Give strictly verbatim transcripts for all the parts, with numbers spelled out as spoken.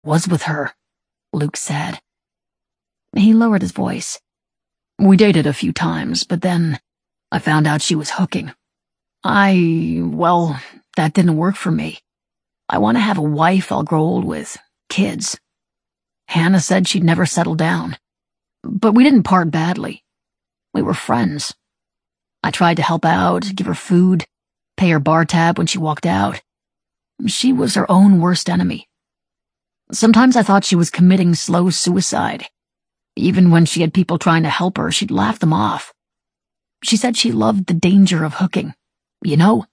was with her, Luke said. He lowered his voice. We dated a few times, but then I found out she was hooking. I, well, that didn't work for me. I want to have a wife I'll grow old with, kids. Hannah said she'd never settle down. But we didn't part badly. We were friends. I tried to help out, give her food, pay her bar tab when she walked out. She was her own worst enemy. Sometimes I thought she was committing slow suicide. Even when she had people trying to help her, she'd laugh them off. She said she loved the danger of hooking, you know?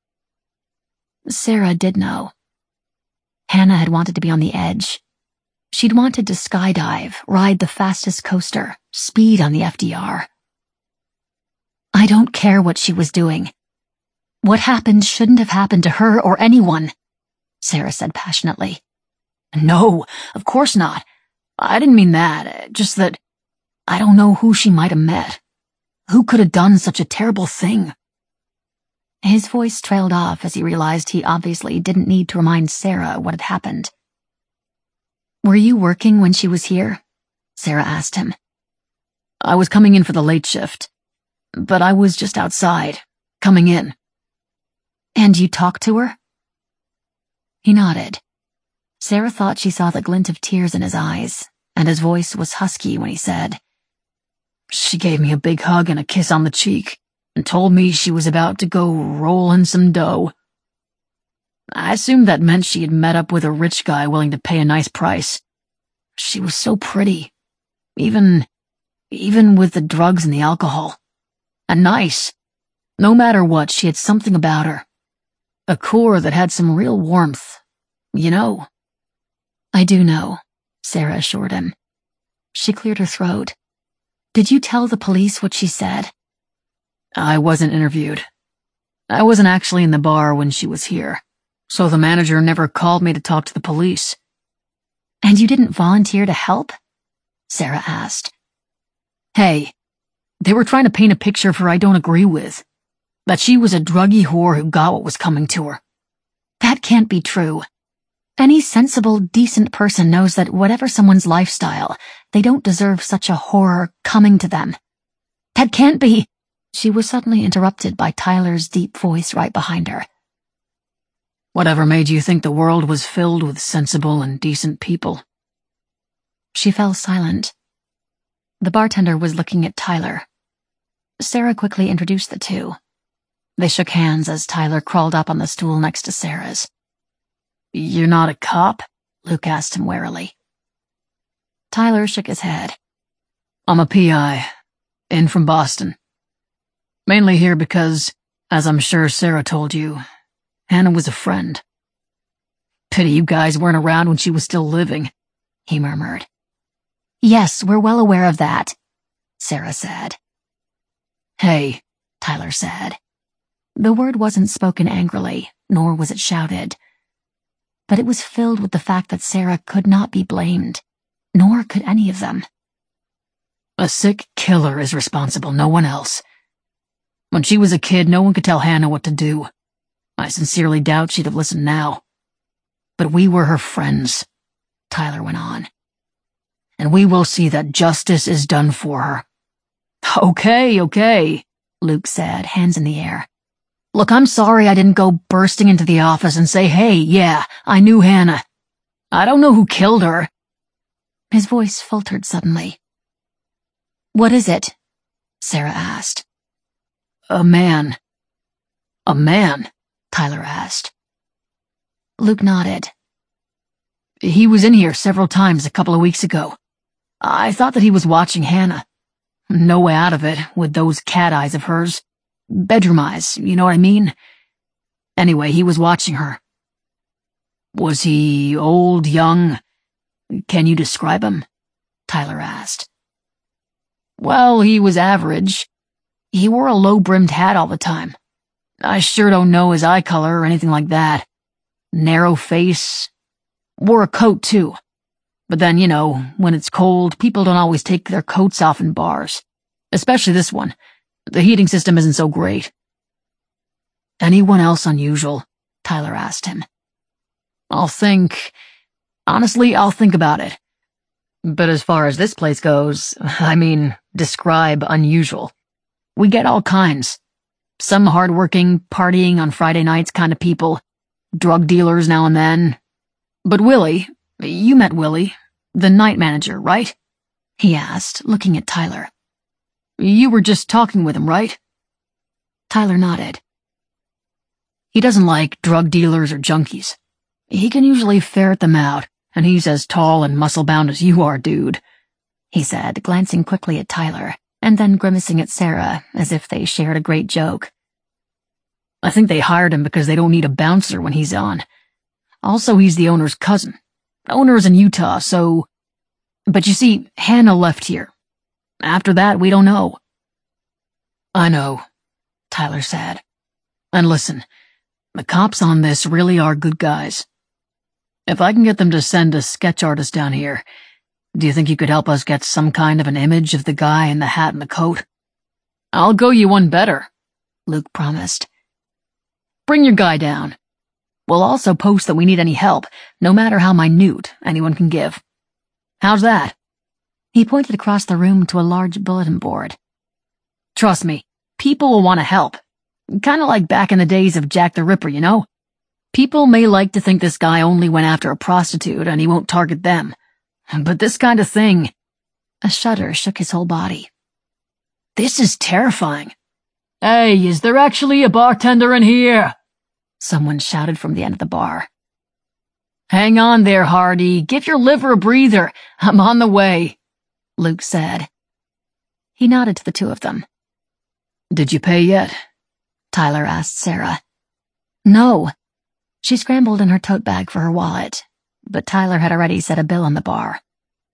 Sarah did know. Hannah had wanted to be on the edge. She'd wanted to skydive, ride the fastest coaster, speed on the F D R. I don't care what she was doing. What happened shouldn't have happened to her or anyone, Sarah said passionately. No, of course not. I didn't mean that, just that I don't know who she might have met. Who could have done such a terrible thing? His voice trailed off as he realized he obviously didn't need to remind Sarah what had happened. Were you working when she was here? Sarah asked him. I was coming in for the late shift, but I was just outside, coming in. And you talked to her? He nodded. Sarah thought she saw the glint of tears in his eyes, and his voice was husky when he said, She gave me a big hug and a kiss on the cheek, and told me she was about to go roll in some dough. I assumed that meant she had met up with a rich guy willing to pay a nice price. She was so pretty, even, even with the drugs and the alcohol. And nice. No matter what, she had something about her. A core that had some real warmth, you know. I do know, Sarah assured him. She cleared her throat. Did you tell the police what she said? I wasn't interviewed. I wasn't actually in the bar when she was here, so the manager never called me to talk to the police. And you didn't volunteer to help? Sarah asked. Hey, they were trying to paint a picture of her I don't agree with. That she was a druggy whore who got what was coming to her. That can't be true. Any sensible, decent person knows that whatever someone's lifestyle, they don't deserve such a horror coming to them. That can't be. She was suddenly interrupted by Tyler's deep voice right behind her. Whatever made you think the world was filled with sensible and decent people? She fell silent. The bartender was looking at Tyler. Sarah quickly introduced the two. They shook hands as Tyler crawled up on the stool next to Sarah's. You're not a cop? Luke asked him warily. Tyler shook his head. I'm a P I, in from Boston. Mainly here because, as I'm sure Sarah told you, Hannah was a friend. Pity you guys weren't around when she was still living, he murmured. Yes, we're well aware of that, Sarah said. Hey, Tyler said. The word wasn't spoken angrily, nor was it shouted. But it was filled with the fact that Sarah could not be blamed, nor could any of them. A sick killer is responsible, no one else. When she was a kid, no one could tell Hannah what to do. I sincerely doubt she'd have listened now. But we were her friends, Tyler went on. And we will see that justice is done for her. Okay, okay, Luke said, hands in the air. Look, I'm sorry I didn't go bursting into the office and say, hey, yeah, I knew Hannah. I don't know who killed her. His voice faltered suddenly. What is it? Sarah asked. A man. A man, Tyler asked. Luke nodded. He was in here several times a couple of weeks ago. I thought that he was watching Hannah. No way out of it with those cat eyes of hers. Bedroom eyes, you know what I mean? Anyway, he was watching her. Was he old, young? Can you describe him? Tyler asked. Well, he was average. He wore a low-brimmed hat all the time. I sure don't know his eye color or anything like that. Narrow face. Wore a coat, too. But then, you know, when it's cold, people don't always take their coats off in bars. Especially this one. The heating system isn't so great. Anyone else unusual? Tyler asked him. I'll think. Honestly, I'll think about it. But as far as this place goes, I mean, describe unusual. We get all kinds. Some hardworking, partying on Friday nights kind of people, drug dealers now and then. But Willie, you met Willie, the night manager, right? He asked, looking at Tyler. You were just talking with him, right? Tyler nodded. He doesn't like drug dealers or junkies. He can usually ferret them out, and he's as tall and muscle-bound as you are, dude, he said, glancing quickly at Tyler, and then grimacing at Sarah, as if they shared a great joke. I think they hired him because they don't need a bouncer when he's on. Also, he's the owner's cousin. The owner's in Utah, so... But you see, Hannah left here. After that, we don't know. I know, Tyler said. And listen, the cops on this really are good guys. If I can get them to send a sketch artist down here, do you think you could help us get some kind of an image of the guy in the hat and the coat? I'll go you one better, Luke promised. Bring your guy down. We'll also post that we need any help, no matter how minute anyone can give. How's that? He pointed across the room to a large bulletin board. Trust me, people will want to help. Kinda like back in the days of Jack the Ripper, you know? People may like to think this guy only went after a prostitute and he won't target them. But this kind of thing... A shudder shook his whole body. This is terrifying. Hey, is there actually a bartender in here? Someone shouted from the end of the bar. Hang on there, Hardy. Give your liver a breather. I'm on the way, Luke said. He nodded to the two of them. Did you pay yet? Tyler asked Sarah. No. She scrambled in her tote bag for her wallet, but Tyler had already set a bill on the bar.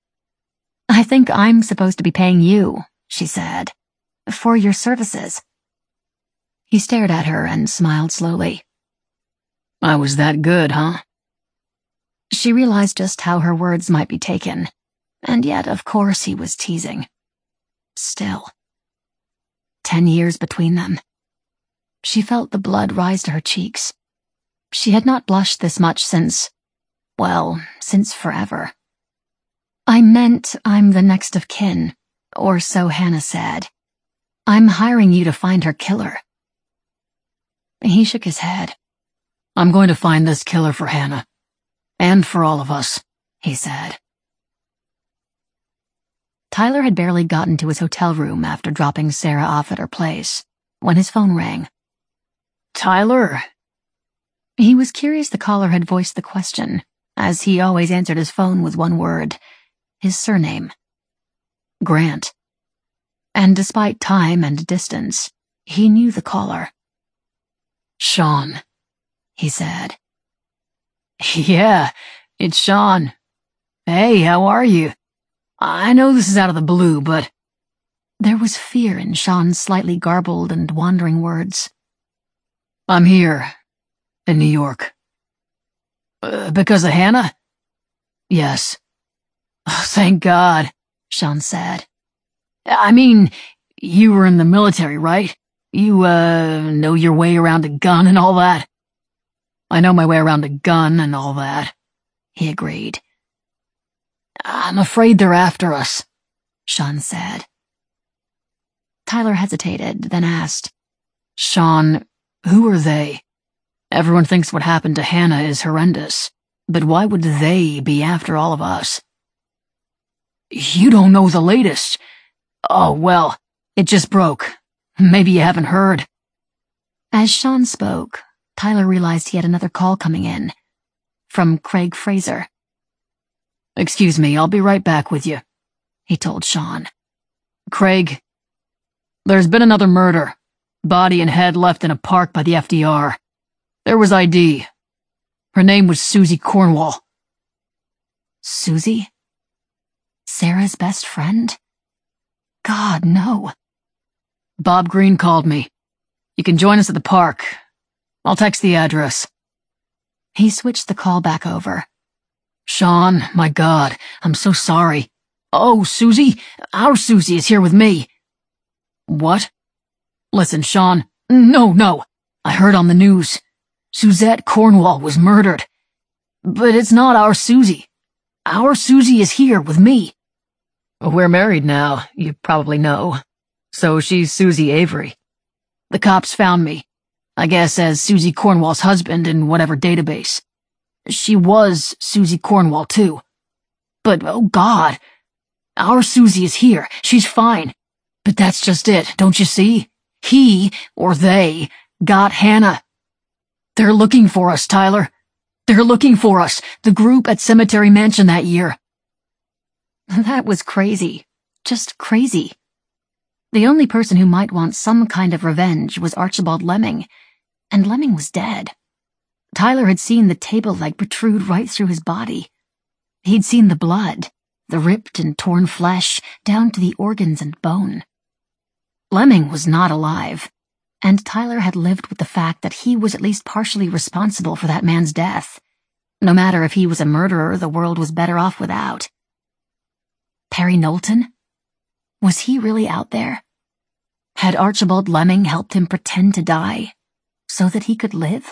I think I'm supposed to be paying you, she said, for your services. He stared at her and smiled slowly. I was that good, huh? She realized just how her words might be taken, and yet, of course, he was teasing. Still. Ten years between them. She felt the blood rise to her cheeks. She had not blushed this much since, well, since forever. I meant I'm the next of kin, or so Hannah said. I'm hiring you to find her killer. He shook his head. I'm going to find this killer for Hannah. And for all of us, he said. Tyler had barely gotten to his hotel room after dropping Sarah off at her place, when his phone rang. Tyler? He was curious the caller had voiced the question, as he always answered his phone with one word, his surname. Grant. And despite time and distance, he knew the caller. Sean, he said. Yeah, it's Sean. Hey, how are you? I know this is out of the blue, but... There was fear in Sean's slightly garbled and wandering words. I'm here, in New York. Uh, because of Hannah? Yes. Oh, thank God, Sean said. I mean, you were in the military, right? You, uh, know your way around a gun and all that? I know my way around a gun and all that, he agreed. I'm afraid they're after us, Sean said. Tyler hesitated, then asked, Sean, who are they? Everyone thinks what happened to Hannah is horrendous, but why would they be after all of us? You don't know the latest. Oh, well, it just broke. Maybe you haven't heard. As Sean spoke, Tyler realized he had another call coming in. From Craig Fraser. Excuse me, I'll be right back with you, he told Sean. Craig, there's been another murder. Body and head left in a park by the F D R. There was I D. Her name was Susie Cornwall. Susie? Sarah's best friend? God, no. Bob Green called me. You can join us at the park. I'll text the address. He switched the call back over. Sean, my God, I'm so sorry. Oh, Susie, our Susie is here with me. What? Listen, Sean, no, no, I heard on the news. Suzette Cornwall was murdered. But it's not our Susie. Our Susie is here with me. We're married now, you probably know. So she's Susie Avery. The cops found me, I guess as Susie Cornwall's husband in whatever database. She was Susie Cornwall, too. But, oh God, our Susie is here. She's fine. But that's just it, don't you see? He, or they, got Hannah. They're looking for us, Tyler. They're looking for us, the group at Cemetery Mansion that year. That was crazy. Just crazy. The only person who might want some kind of revenge was Archibald Lemming, and Lemming was dead. Tyler had seen the table leg protrude right through his body. He'd seen the blood, the ripped and torn flesh, down to the organs and bone. Lemming was not alive, and Tyler had lived with the fact that he was at least partially responsible for that man's death. No matter if he was a murderer, the world was better off without. Perry Knowlton? Was he really out there? Had Archibald Lemming helped him pretend to die so that he could live?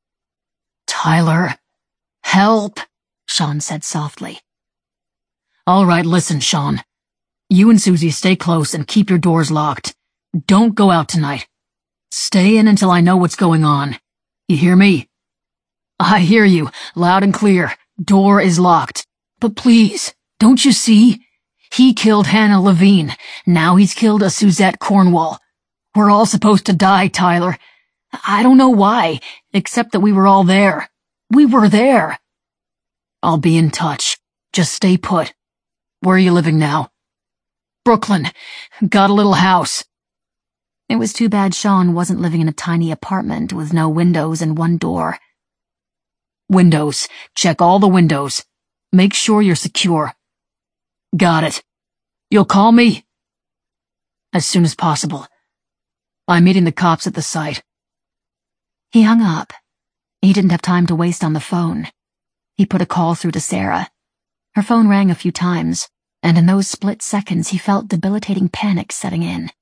Tyler, help, Sean said softly. All right, listen, Sean. You and Susie stay close and keep your doors locked. Don't go out tonight. Stay in until I know what's going on. You hear me? I hear you, loud and clear. Door is locked. But please, don't you see? He killed Hannah Levine. Now he's killed a Suzette Cornwall. We're all supposed to die, Tyler. I don't know why, except that we were all there. We were there. I'll be in touch. Just stay put. Where are you living now? Brooklyn. Got a little house. It was too bad Sean wasn't living in a tiny apartment with no windows and one door. Windows. Check all the windows. Make sure you're secure. Got it. You'll call me? As soon as possible. I'm meeting the cops at the site. He hung up. He didn't have time to waste on the phone. He put a call through to Sarah. Her phone rang a few times, and in those split seconds he felt debilitating panic setting in.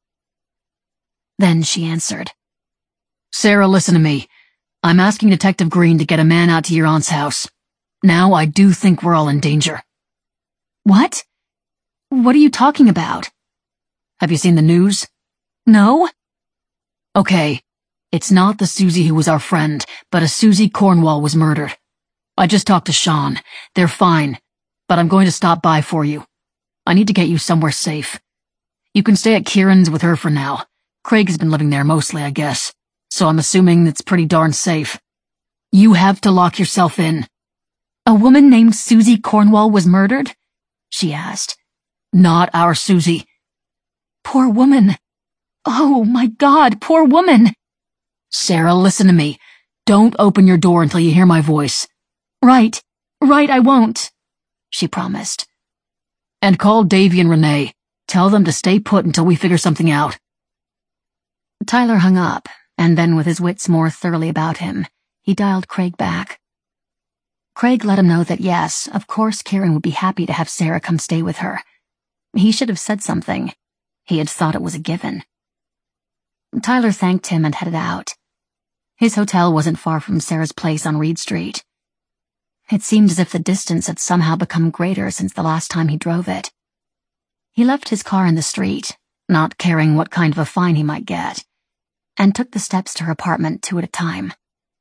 Then she answered. Sarah, listen to me. I'm asking Detective Green to get a man out to your aunt's house. Now I do think we're all in danger. What? What are you talking about? Have you seen the news? No? Okay. It's not the Susie who was our friend, but a Susie Cornwall was murdered. I just talked to Sean. They're fine, but I'm going to stop by for you. I need to get you somewhere safe. You can stay at Kieran's with her for now. Craig's been living there mostly, I guess, so I'm assuming it's pretty darn safe. You have to lock yourself in. A woman named Susie Cornwall was murdered? She asked. Not our Susie. Poor woman. Oh, my God, poor woman. Sarah, listen to me. Don't open your door until you hear my voice. Right, right, I won't, she promised. And call Davy and Renee. Tell them to stay put until we figure something out. Tyler hung up, and then with his wits more thoroughly about him, he dialed Craig back. Craig let him know that yes, of course Kieran would be happy to have Sarah come stay with her. He should have said something. He had thought it was a given. Tyler thanked him and headed out. His hotel wasn't far from Sarah's place on Reed Street. It seemed as if the distance had somehow become greater since the last time he drove it. He left his car in the street, not caring what kind of a fine he might get, and took the steps to her apartment two at a time.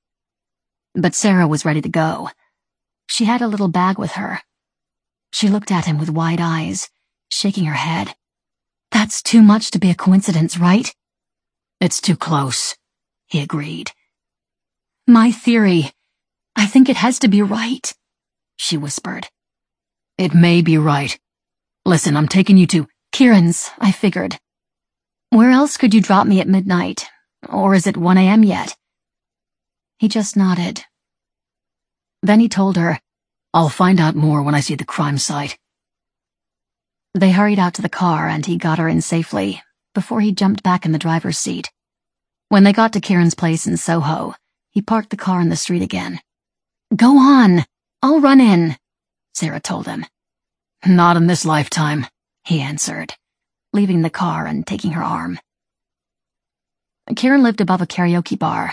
But Sarah was ready to go. She had a little bag with her. She looked at him with wide eyes, shaking her head. That's too much to be a coincidence, right? It's too close, he agreed. My theory. I think it has to be right, she whispered. It may be right. Listen, I'm taking you to Kieran's, I figured. Where else could you drop me at midnight? Or is it one a.m. yet? He just nodded. Then he told her, I'll find out more when I see the crime site. They hurried out to the car and he got her in safely before he jumped back in the driver's seat. When they got to Kieran's place in Soho, he parked the car in the street again. Go on, I'll run in, Sarah told him. Not in this lifetime, he answered, leaving the car and taking her arm. Kieran lived above a karaoke bar.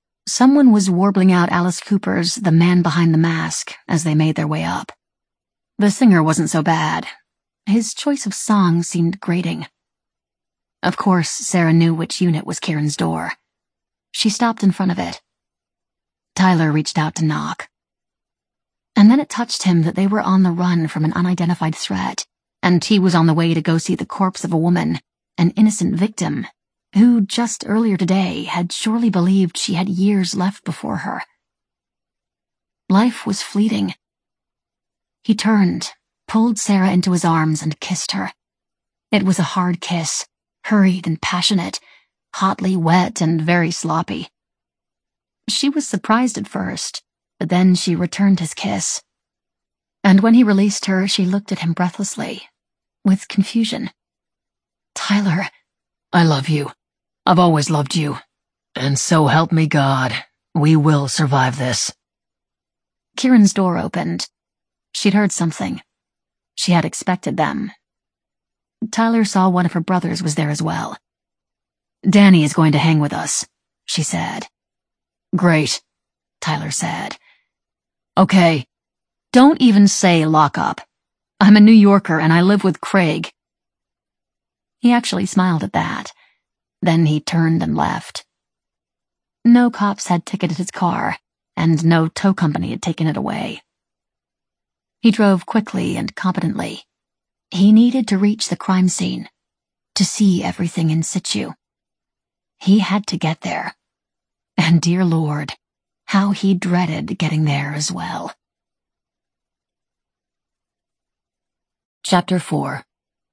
Someone was warbling out Alice Cooper's The Man Behind the Mask as they made their way up. The singer wasn't so bad. His choice of song seemed grating. Of course, Sarah knew which unit was Kieran's door. She stopped in front of it. Tyler reached out to knock. And then it touched him that they were on the run from an unidentified threat, and he was on the way to go see the corpse of a woman, an innocent victim, who just earlier today had surely believed she had years left before her. Life was fleeting. He turned, pulled Sarah into his arms, and kissed her. It was a hard kiss, hurried and passionate, hotly wet and very sloppy. She was surprised at first, but then she returned his kiss. And when he released her, she looked at him breathlessly, with confusion. Tyler, I love you. I've always loved you. And so help me God, we will survive this. Kieran's door opened. She'd heard something. She had expected them. Tyler saw one of her brothers was there as well. Danny is going to hang with us, she said. Great, Tyler said. Okay. Don't even say lock up. I'm a New Yorker and I live with Craig. He actually smiled at that. Then he turned and left. No cops had ticketed his car, and no tow company had taken it away. He drove quickly and competently. He needed to reach the crime scene, to see everything in situ. He had to get there. And dear Lord, how he dreaded getting there as well. Chapter four.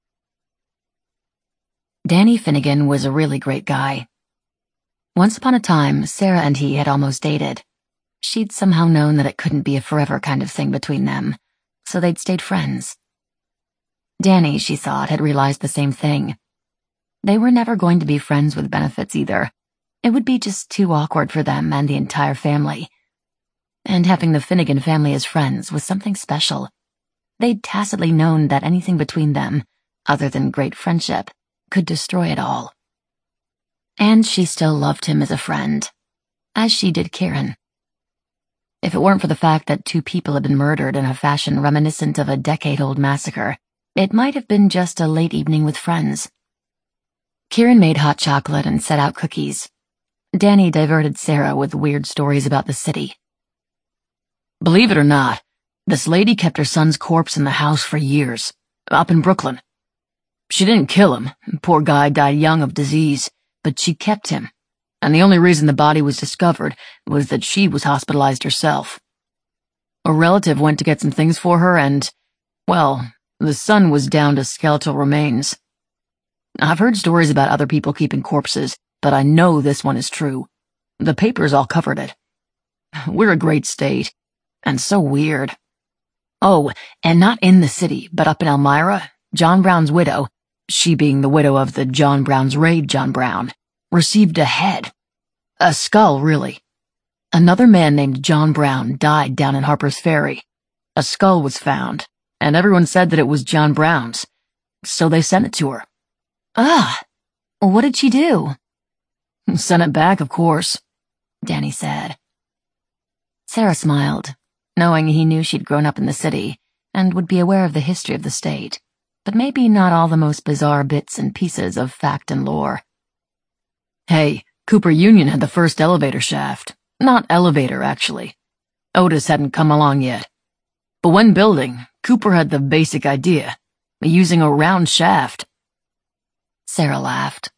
Danny Finnegan was a really great guy. Once upon a time, Sarah and he had almost dated. She'd somehow known that it couldn't be a forever kind of thing between them, so they'd stayed friends. Danny, she thought, had realized the same thing. They were never going to be friends with benefits either. It would be just too awkward for them and the entire family. And having the Finnegan family as friends was something special. They'd tacitly known that anything between them, other than great friendship, could destroy it all. And she still loved him as a friend, as she did Kieran. If it weren't for the fact that two people had been murdered in a fashion reminiscent of a decade-old massacre, it might have been just a late evening with friends. Kieran made hot chocolate and set out cookies. Danny diverted Sarah with weird stories about the city. Believe it or not, this lady kept her son's corpse in the house for years, up in Brooklyn. She didn't kill him, poor guy died young of disease, but she kept him, and the only reason the body was discovered was that she was hospitalized herself. A relative went to get some things for her and, well, the son was down to skeletal remains. I've heard stories about other people keeping corpses, but I know this one is true. The papers all covered it. We're a great state, and so weird. Oh, and not in the city, but up in Elmira, John Brown's widow, she being the widow of the John Brown's raid John Brown, received a head. A skull, really. Another man named John Brown died down in Harper's Ferry. A skull was found, and everyone said that it was John Brown's, so they sent it to her. Ah, what did she do? Sent it back, of course, Danny said. Sarah smiled, knowing he knew she'd grown up in the city and would be aware of the history of the state, but maybe not all the most bizarre bits and pieces of fact and lore. Hey, Cooper Union had the first elevator shaft. Not elevator, actually. Otis hadn't come along yet. But when building, Cooper had the basic idea, using a round shaft. Sarah laughed.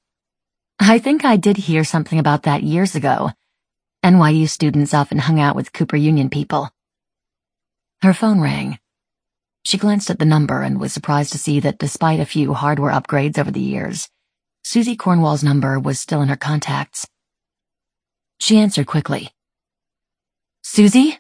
I think I did hear something about that years ago. N Y U students often hung out with Cooper Union people. Her phone rang. She glanced at the number and was surprised to see that despite a few hardware upgrades over the years, Susie Cornwall's number was still in her contacts. She answered quickly. Susie?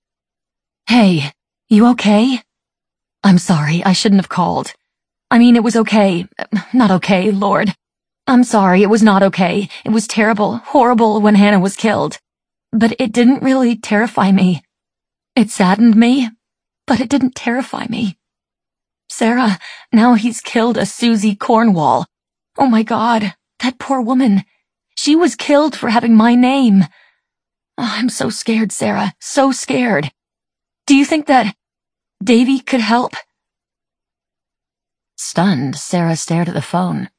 Hey, you okay? I'm sorry, I shouldn't have called. I mean, it was okay. Not okay, Lord. I'm sorry, it was not okay. It was terrible, horrible when Hannah was killed. But it didn't really terrify me. It saddened me, but it didn't terrify me. Sarah, now he's killed a Susie Cornwall. Oh my God, that poor woman. She was killed for having my name. Oh, I'm so scared, Sarah, so scared. Do you think that Davy could help? Stunned, Sarah stared at the phone.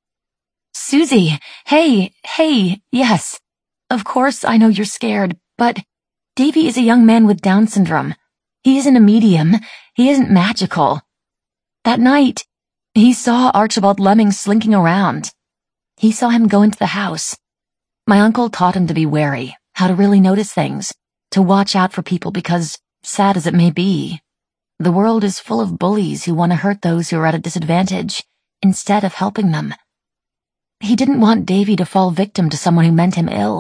Susie, hey, hey, yes. Of course I know you're scared, but Davy is a young man with Down syndrome. He isn't a medium. He isn't magical. That night, he saw Archibald Lemming slinking around. He saw him go into the house. My uncle taught him to be wary, how to really notice things, to watch out for people because, sad as it may be, the world is full of bullies who want to hurt those who are at a disadvantage instead of helping them. He didn't want Davy to fall victim to someone who meant him ill.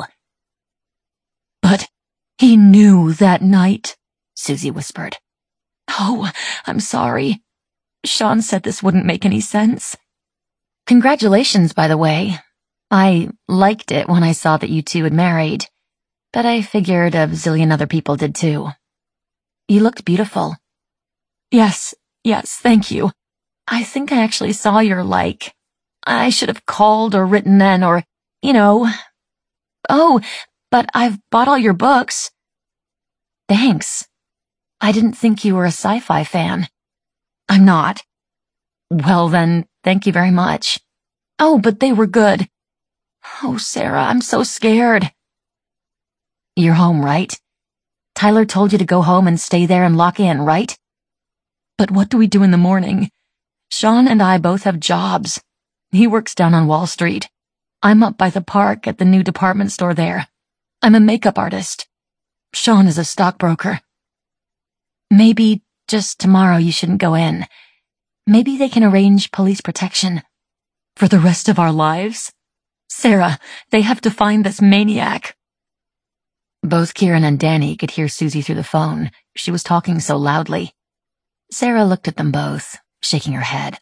But he knew that night, Susie whispered. Oh, I'm sorry. Sean said this wouldn't make any sense. Congratulations, by the way. I liked it when I saw that you two had married, but I figured a zillion other people did too. You looked beautiful. Yes, yes, thank you. I think I actually saw your like. I should have called or written then or, you know. Oh, but I've bought all your books. Thanks. I didn't think you were a sci-fi fan. I'm not. Well then, thank you very much. Oh, but they were good. Oh, Sarah, I'm so scared. You're home, right? Tyler told you to go home and stay there and lock in, right? But what do we do in the morning? Sean and I both have jobs. He works down on Wall Street. I'm up by the park at the new department store there. I'm a makeup artist. Sean is a stockbroker. Maybe just tomorrow you shouldn't go in. Maybe they can arrange police protection. For the rest of our lives? Sarah, they have to find this maniac. Both Kieran and Danny could hear Susie through the phone. She was talking so loudly. Sarah looked at them both, shaking her head.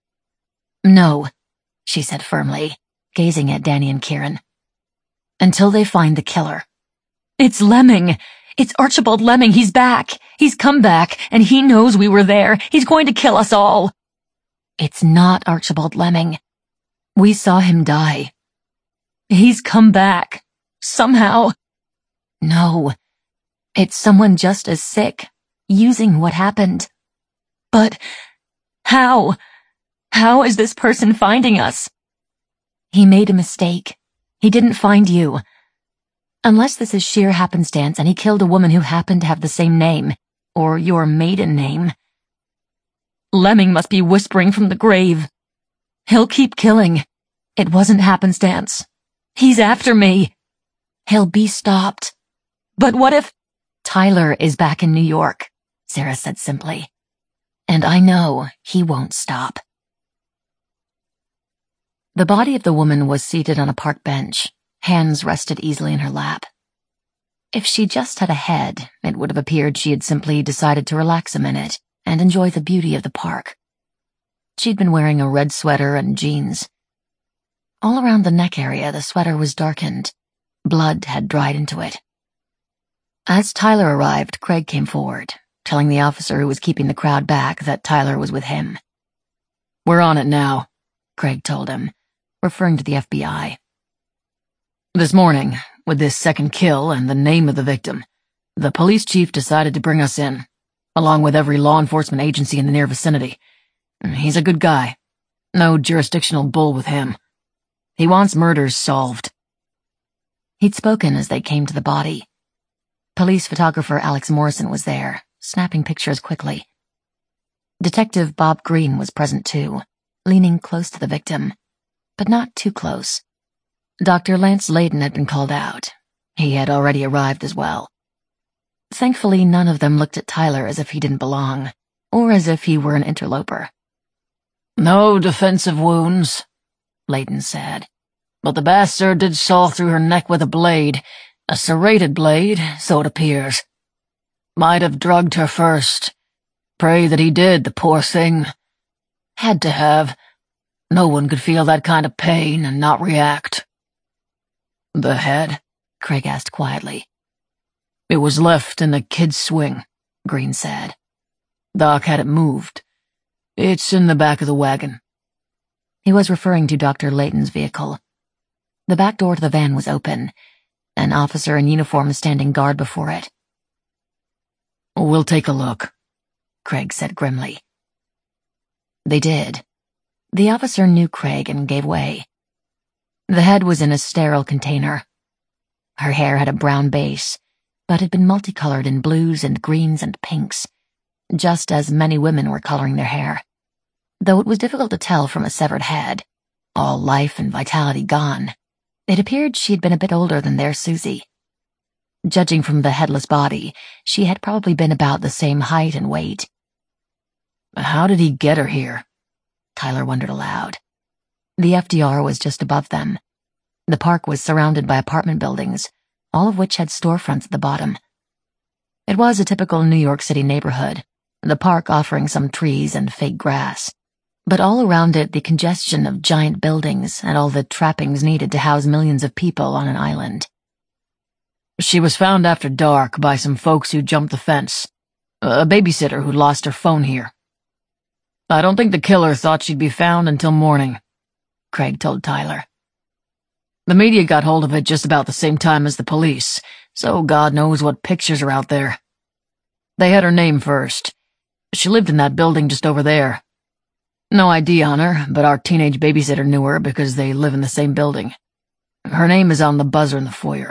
No, she said firmly, gazing at Danny and Kieran. Until they find the killer. It's Lemming! It's Archibald Lemming! He's back! He's come back, and he knows we were there! He's going to kill us all! It's not Archibald Lemming. We saw him die. He's come back. Somehow. No. It's someone just as sick, using what happened. But how? How is this person finding us? He made a mistake. He didn't find you. Unless this is sheer happenstance and he killed a woman who happened to have the same name, or your maiden name. Lemming must be whispering from the grave. He'll keep killing. It wasn't happenstance. He's after me. He'll be stopped. But what if... Tyler is back in New York, Sarah said simply. And I know he won't stop. The body of the woman was seated on a park bench. Hands rested easily in her lap. If she just had a head, it would have appeared she had simply decided to relax a minute and enjoy the beauty of the park. She'd been wearing a red sweater and jeans. All around the neck area, the sweater was darkened. Blood had dried into it. As Tyler arrived, Craig came forward, telling the officer who was keeping the crowd back that Tyler was with him. We're on it now, Craig told him, referring to the F B I. This morning, with this second kill and the name of the victim, the police chief decided to bring us in, along with every law enforcement agency in the near vicinity. He's a good guy. No jurisdictional bull with him. He wants murders solved. He'd spoken as they came to the body. Police photographer Alex Morrison was there, snapping pictures quickly. Detective Bob Green was present too, leaning close to the victim, but not too close. Doctor Lance Layden had been called out. He had already arrived as well. Thankfully, none of them looked at Tyler as if he didn't belong, or as if he were an interloper. No defensive wounds, Layden said, but the bastard did saw through her neck with a blade, a serrated blade, so it appears. Might have drugged her first. Pray that he did, the poor thing. Had to have. No one could feel that kind of pain and not react. The head? Craig asked quietly. It was left in the kid's swing, Green said. Doc had it moved. It's in the back of the wagon. He was referring to Doctor Layton's vehicle. The back door to the van was open, an officer in uniform standing guard before it. We'll take a look, Craig said grimly. They did, The officer knew Craig and gave way. The head was in a sterile container. Her hair had a brown base, but had been multicolored in blues and greens and pinks, just as many women were coloring their hair. Though it was difficult to tell from a severed head, all life and vitality gone, it appeared she had been a bit older than their Susie. Judging from the headless body, she had probably been about the same height and weight. How did he get her here? Tyler wondered aloud. The F D R was just above them. The park was surrounded by apartment buildings, all of which had storefronts at the bottom. It was a typical New York City neighborhood, the park offering some trees and fake grass, but all around it the congestion of giant buildings and all the trappings needed to house millions of people on an island. She was found after dark by some folks who jumped the fence, a babysitter who'd lost her phone here. I don't think the killer thought she'd be found until morning, Craig told Tyler. The media got hold of it just about the same time as the police, so God knows what pictures are out there. They had her name first. She lived in that building just over there. No I D on her, but our teenage babysitter knew her because they live in the same building. Her name is on the buzzer in the foyer.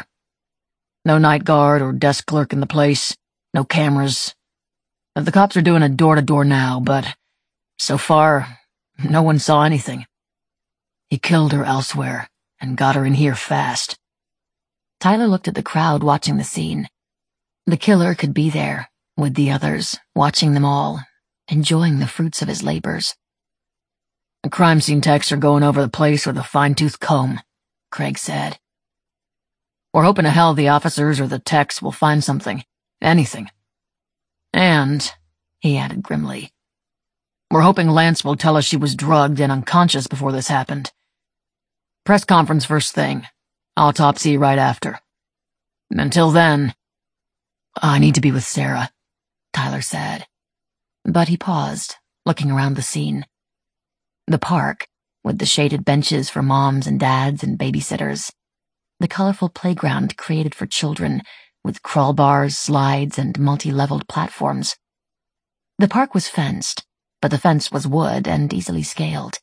No night guard or desk clerk in the place, no cameras. The cops are doing a door-to-door now, but so far, no one saw anything. He killed her elsewhere and got her in here fast. Tyler looked at the crowd watching the scene. The killer could be there, with the others, watching them all, enjoying the fruits of his labors. The crime scene techs are going over the place with a fine-tooth comb, Craig said. We're hoping to hell the officers or the techs will find something, anything. And, he added grimly, we're hoping Lance will tell us she was drugged and unconscious before this happened. Press conference first thing, autopsy right after. Until then, I need to be with Sarah, Tyler said. But he paused, looking around the scene. The park, with the shaded benches for moms and dads and babysitters. The colorful playground created for children, with crawl bars, slides, and multi-leveled platforms. The park was fenced, but the fence was wood and easily scaled.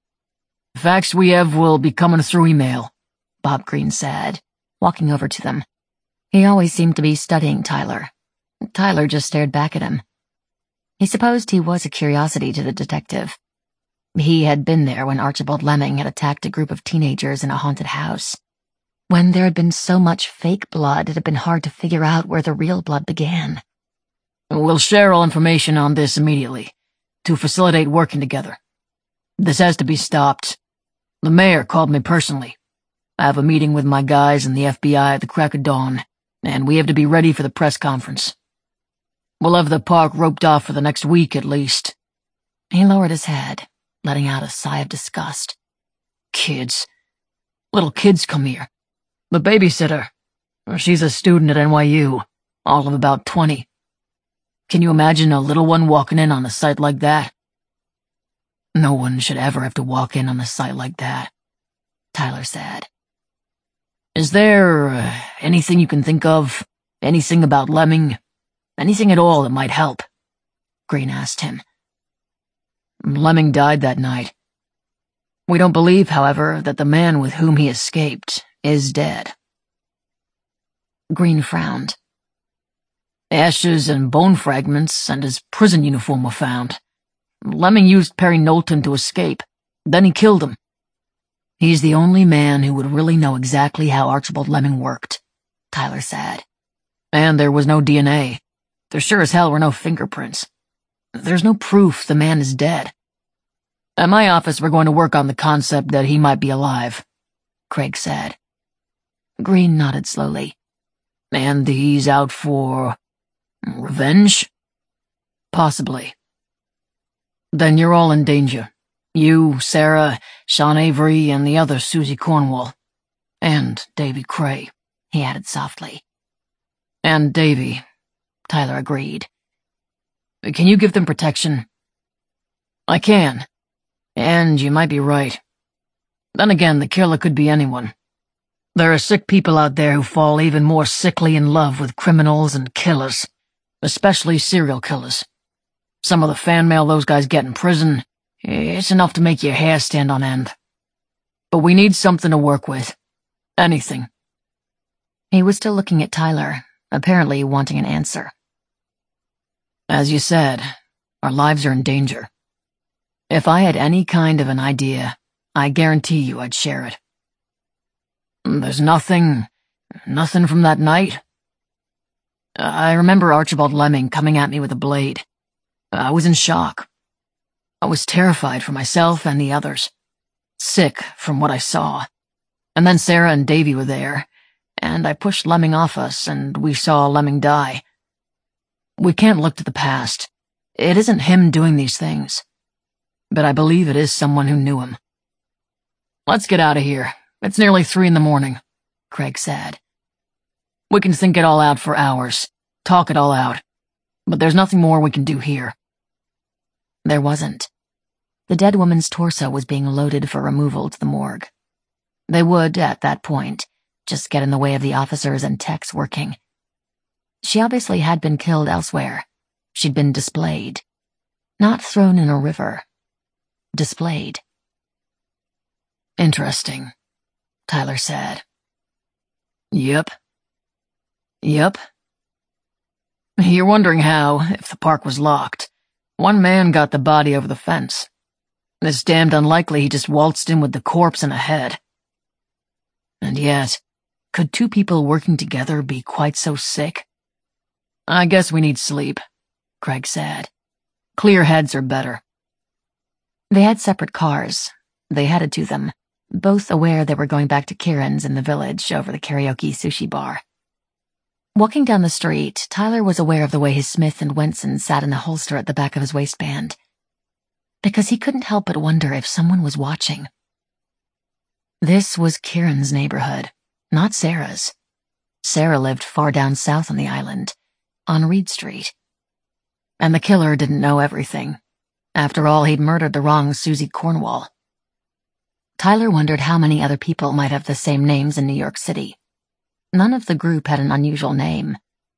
Facts we have will be coming through email, Bob Green said, walking over to them. He always seemed to be studying Tyler. Tyler just stared back at him. He supposed he was a curiosity to the detective. He had been there when Archibald Lemming had attacked a group of teenagers in a haunted house. When there had been so much fake blood, it had been hard to figure out where the real blood began. We'll share all information on this immediately, to facilitate working together. This has to be stopped. The mayor called me personally. I have a meeting with my guys and the F B I at the crack of dawn, and we have to be ready for the press conference. We'll have the park roped off for the next week at least. He lowered his head, letting out a sigh of disgust. Kids. Little kids come here. The babysitter. She's a student at N Y U, all of about twenty. Can you imagine a little one walking in on a site like that? No one should ever have to walk in on a site like that, Tyler said. Is there uh, anything you can think of? Anything about Lemming? Anything at all that might help? Green asked him. Lemming died that night. We don't believe, however, that the man with whom he escaped is dead. Green frowned. Ashes and bone fragments and his prison uniform were found. Lemming used Perry Knowlton to escape. Then he killed him. He's the only man who would really know exactly how Archibald Lemming worked, Tyler said. And there was no D N A. There sure as hell were no fingerprints. There's no proof the man is dead. At my office, we're going to work on the concept that he might be alive, Craig said. Green nodded slowly. And he's out for revenge? Possibly. Then you're all in danger. You, Sarah, Sean Avery, and the other Susie Cornwall. And Davy Cray, he added softly. And Davy, Tyler agreed. Can you give them protection? I can. And you might be right. Then again, the killer could be anyone. There are sick people out there who fall even more sickly in love with criminals and killers, especially serial killers. Some of the fan mail those guys get in prison It's enough to make your hair stand on end. But we need something to work with. Anything. He was still looking at Tyler, apparently wanting an answer. As you said, our lives are in danger. If I had any kind of an idea, I guarantee you I'd share it. There's nothing, nothing from that night? I remember Archibald Lemming coming at me with a blade. I was in shock. I was terrified for myself and the others. Sick from what I saw. And then Sarah and Davy were there, and I pushed Lemming off us, and we saw Lemming die. We can't look to the past. It isn't him doing these things. But I believe it is someone who knew him. Let's get out of here. It's nearly three in the morning, Craig said. We can think it all out for hours, talk it all out. But there's nothing more we can do here. There wasn't. The dead woman's torso was being loaded for removal to the morgue. They would, at that point, just get in the way of the officers and techs working. She obviously had been killed elsewhere. She'd been displayed. Not thrown in a river. Displayed. Interesting, Tyler said. Yep. Yep. You're wondering how, if the park was locked, one man got the body over the fence. It's damned unlikely he just waltzed in with the corpse in a head. And yet, could two people working together be quite so sick? I guess we need sleep, Craig said. Clear heads are better. They had separate cars. They headed to them, both aware they were going back to Kieran's in the village over the karaoke sushi bar. Walking down the street, Tyler was aware of the way his Smith and Wesson sat in a holster at the back of his waistband, because he couldn't help but wonder if someone was watching. This was Kieran's neighborhood, not Sarah's. Sarah lived far down south on the island, on Reed Street. And the killer didn't know everything. After all, he'd murdered the wrong Susie Cornwall. Tyler wondered how many other people might have the same names in New York City. None of the group had an unusual name.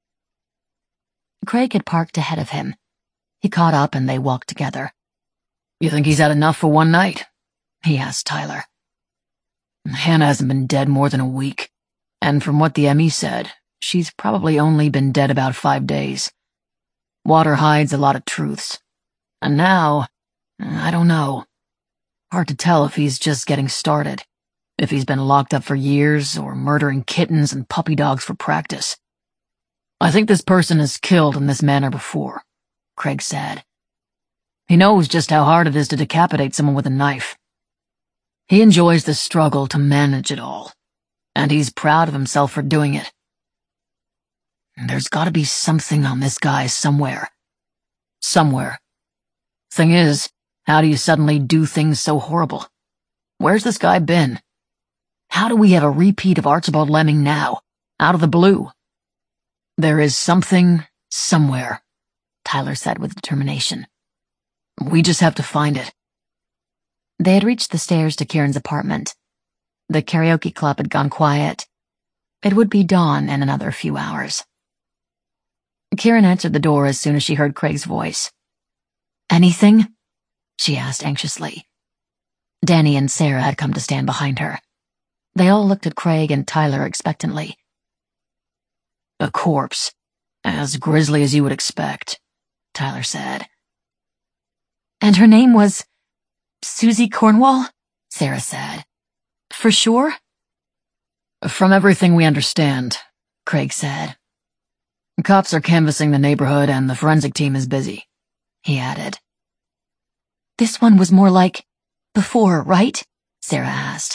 Craig had parked ahead of him. He caught up and they walked together. You think he's had enough for one night? He asked Tyler. Hannah hasn't been dead more than a week, and from what the M E said, she's probably only been dead about five days. Water hides a lot of truths. And now, I don't know. Hard to tell if he's just getting started, if he's been locked up for years or murdering kittens and puppy dogs for practice. I think this person has killed in this manner before, Craig said. He knows just how hard it is to decapitate someone with a knife. He enjoys the struggle to manage it all, and he's proud of himself for doing it. There's gotta be something on this guy somewhere. Somewhere. Thing is, how do you suddenly do things so horrible? Where's this guy been? How do we have a repeat of Archibald Lemming now, out of the blue? There is something somewhere, Tyler said with determination. We just have to find it. They had reached the stairs to Kieran's apartment. The karaoke club had gone quiet. It would be dawn in another few hours. Kieran answered the door as soon as she heard Craig's voice. Anything? She asked anxiously. Danny and Sarah had come to stand behind her. They all looked at Craig and Tyler expectantly. A corpse, as grisly as you would expect, Tyler said. And her name was Susie Cornwall? Sarah said. For sure? From everything we understand, Craig said. Cops are canvassing the neighborhood and the forensic team is busy, he added. This one was more like before, right? Sarah asked.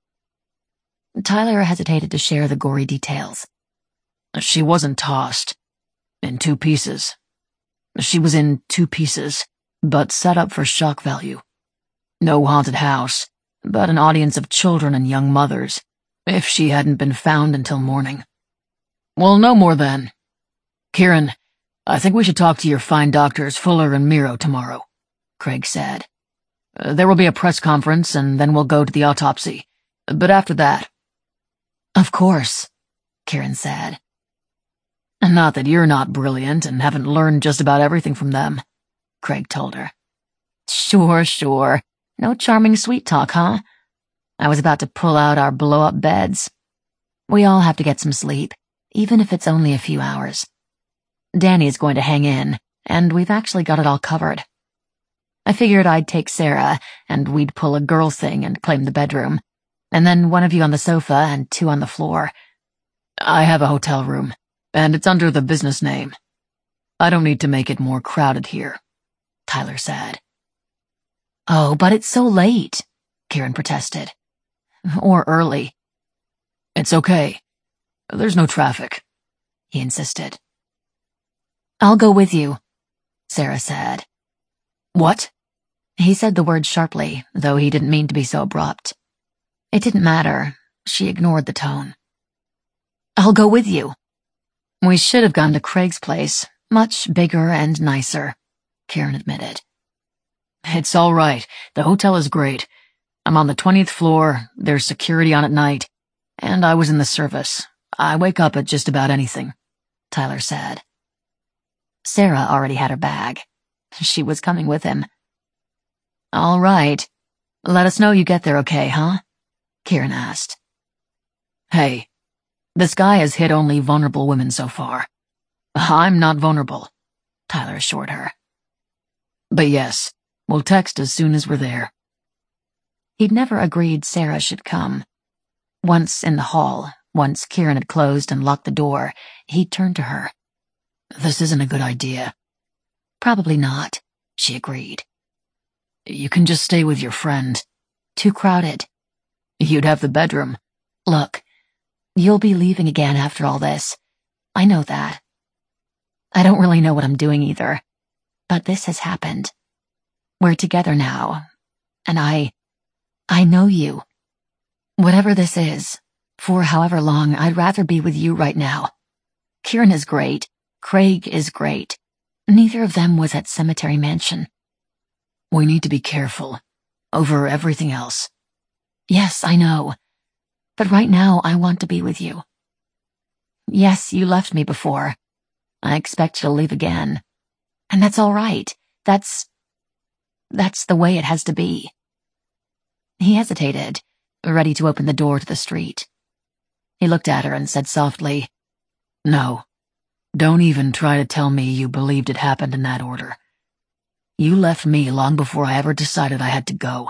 Tyler hesitated to share the gory details. She wasn't tossed. In two pieces. She was in two pieces, but set up for shock value. No haunted house, but an audience of children and young mothers, if she hadn't been found until morning. We'll know more then. Kieran, I think we should talk to your fine doctors Fuller and Miro tomorrow, Craig said. Uh, there will be a press conference and then we'll go to the autopsy. But after that... Of course, Kieran said. Not that you're not brilliant and haven't learned just about everything from them, Craig told her. Sure, sure. No charming sweet talk, huh? I was about to pull out our blow-up beds. We all have to get some sleep, even if it's only a few hours. Danny's going to hang in, and we've actually got it all covered. I figured I'd take Sarah, and we'd pull a girl thing and claim the bedroom, and then one of you on the sofa and two on the floor. I have a hotel room, and it's under the business name. I don't need to make it more crowded here, Tyler said. Oh, but it's so late, Kieran protested. Or early. It's okay. There's no traffic, he insisted. I'll go with you, Sarah said. What? He said the word sharply, though he didn't mean to be so abrupt. It didn't matter. She ignored the tone. I'll go with you. We should have gone to Craig's place, much bigger and nicer, Kieran admitted. It's all right. The hotel is great. I'm on the twentieth floor, there's security on at night, and I was in the service. I wake up at just about anything, Tyler said. Sarah already had her bag. She was coming with him. All right. Let us know you get there okay, huh? Kieran asked. Hey, this guy has hit only vulnerable women so far. I'm not vulnerable, Tyler assured her. But yes, we'll text as soon as we're there. He'd never agreed Sarah should come. Once in the hall, once Kieran had closed and locked the door, he turned to her. This isn't a good idea. Probably not, she agreed. You can just stay with your friend. Too crowded. You'd have the bedroom. Look, you'll be leaving again after all this. I know that. I don't really know what I'm doing either, but this has happened. We're together now, and I... I know you. Whatever this is, for however long, I'd rather be with you right now. Kieran is great. Craig is great. Neither of them was at Cemetery Mansion. We need to be careful, over everything else. Yes, I know. But right now, I want to be with you. Yes, you left me before. I expect you'll leave again. And that's all right. That's... that's the way it has to be. He hesitated, ready to open the door to the street. He looked at her and said softly, No, don't even try to tell me you believed it happened in that order. You left me long before I ever decided I had to go.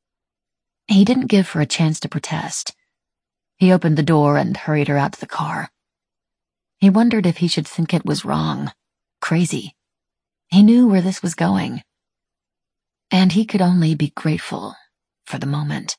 He didn't give her a chance to protest. He opened the door and hurried her out to the car. He wondered if he should think it was wrong, crazy. He knew where this was going. And he could only be grateful for the moment.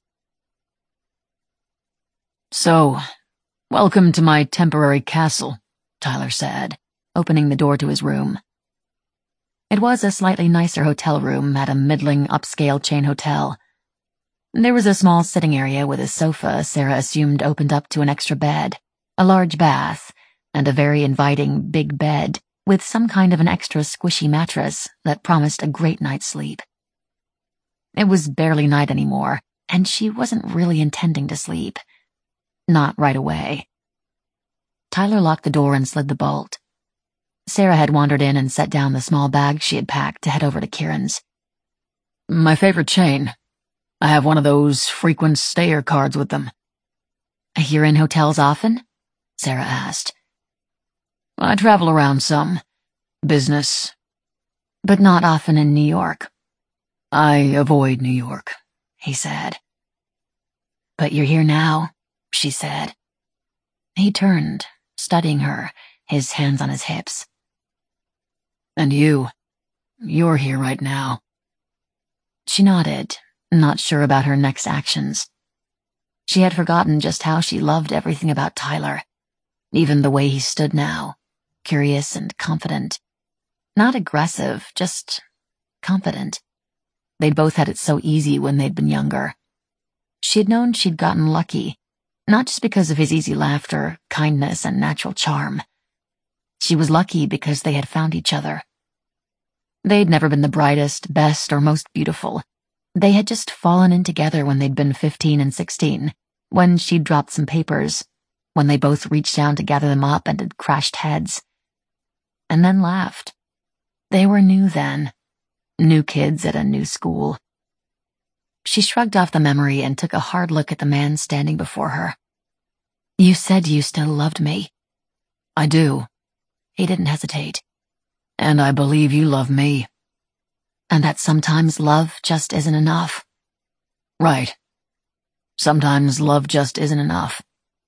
So, welcome to my temporary castle, Tyler said, opening the door to his room. It was a slightly nicer hotel room at a middling upscale chain hotel. There was a small sitting area with a sofa Sarah assumed opened up to an extra bed, a large bath, and a very inviting big bed with some kind of an extra squishy mattress that promised a great night's sleep. It was barely night anymore, and she wasn't really intending to sleep. Not right away. Tyler locked the door and slid the bolt. Sarah had wandered in and set down the small bag she had packed to head over to Kieran's. My favorite chain. I have one of those frequent stayer cards with them. You're in hotels often? Sarah asked. I travel around some. Business. But not often in New York. I avoid New York, he said. But you're here now, she said. He turned, studying her, his hands on his hips. And you, you're here right now. She nodded, not sure about her next actions. She had forgotten just how she loved everything about Tyler, even the way he stood now, curious and confident. Not aggressive, just confident. They'd both had it so easy when they'd been younger. She'd known she'd gotten lucky, not just because of his easy laughter, kindness, and natural charm. She was lucky because they had found each other. They'd never been the brightest, best, or most beautiful. They had just fallen in together when they'd been fifteen and sixteen, when she'd dropped some papers, when they both reached down to gather them up and had crashed heads. And then laughed. They were new then. New kids at a new school. She shrugged off the memory and took a hard look at the man standing before her. You said you still loved me. I do. He didn't hesitate. And I believe you love me. And that sometimes love just isn't enough. Right. Sometimes love just isn't enough.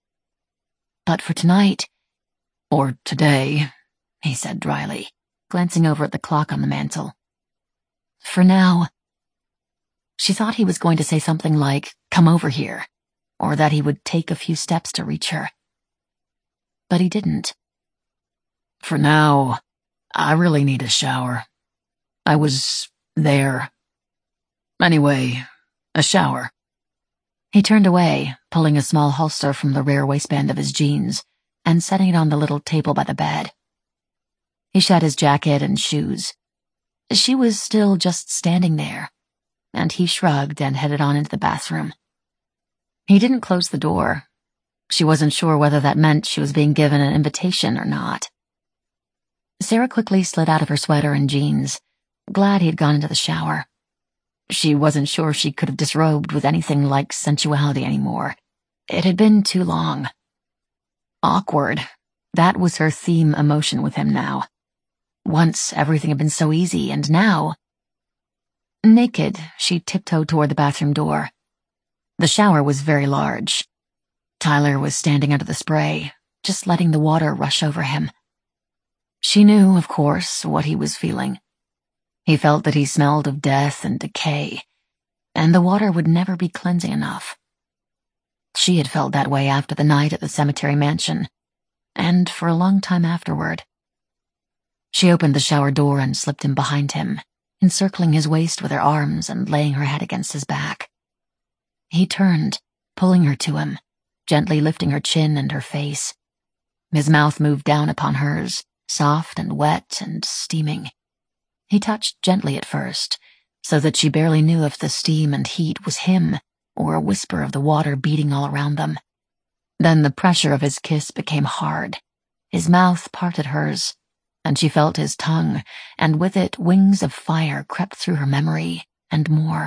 But for tonight, or today, he said dryly, glancing over at the clock on the mantel. For now. She thought he was going to say something like, come over here, or that he would take a few steps to reach her. But he didn't. For now, I really need a shower. I was there. Anyway, a shower. He turned away, pulling a small holster from the rear waistband of his jeans and setting it on the little table by the bed. He shed his jacket and shoes. She was still just standing there, and he shrugged and headed on into the bathroom. He didn't close the door. She wasn't sure whether that meant she was being given an invitation or not. Sarah quickly slid out of her sweater and jeans, glad he had gone into the shower. She wasn't sure she could have disrobed with anything like sensuality anymore. It had been too long. Awkward. That was her theme emotion with him now. Once everything had been so easy, and now... Naked, she tiptoed toward the bathroom door. The shower was very large. Tyler was standing under the spray, just letting the water rush over him. She knew, of course, what he was feeling. He felt that he smelled of death and decay, and the water would never be cleansing enough. She had felt that way after the night at the cemetery mansion, and for a long time afterward. She opened the shower door and slipped in behind him, encircling his waist with her arms and laying her head against his back. He turned, pulling her to him, gently lifting her chin and her face. His mouth moved down upon hers, soft and wet and steaming. He touched gently at first, so that she barely knew if the steam and heat was him or a whisper of the water beating all around them. Then the pressure of his kiss became hard. His mouth parted hers, and she felt his tongue, and with it wings of fire crept through her memory, and more.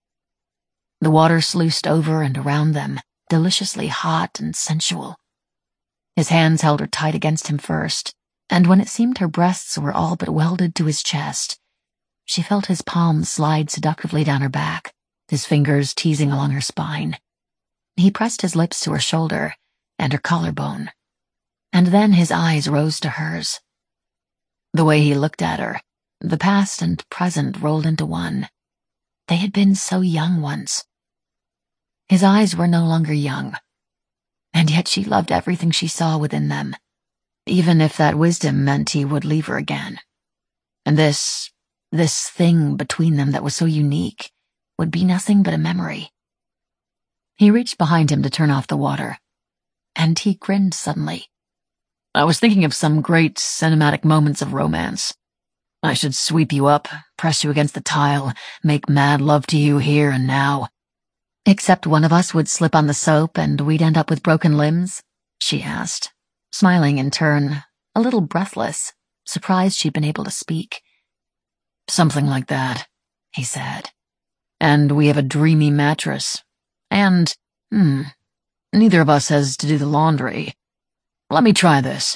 The water sluiced over and around them, deliciously hot and sensual. His hands held her tight against him first, and when it seemed her breasts were all but welded to his chest, she felt his palms slide seductively down her back, his fingers teasing along her spine. He pressed his lips to her shoulder and her collarbone, and then his eyes rose to hers. The way he looked at her, the past and present rolled into one. They had been so young once. His eyes were no longer young, and yet she loved everything she saw within them, even if that wisdom meant he would leave her again. And this, this thing between them that was so unique would be nothing but a memory. He reached behind him to turn off the water, and he grinned suddenly. I was thinking of some great cinematic moments of romance. I should sweep you up, press you against the tile, make mad love to you here and now. Except one of us would slip on the soap and we'd end up with broken limbs? She asked, smiling in turn, a little breathless, surprised she'd been able to speak. Something like that, he said. And we have a dreamy mattress. And, hmm, neither of us has to do the laundry. Let me try this.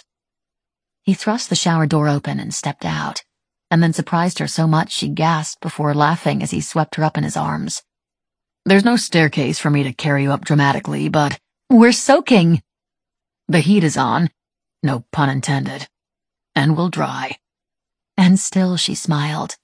He thrust the shower door open and stepped out, and then surprised her so much she gasped before laughing as he swept her up in his arms. There's no staircase for me to carry you up dramatically, but we're soaking. The heat is on, no pun intended, and we'll dry. And still she smiled.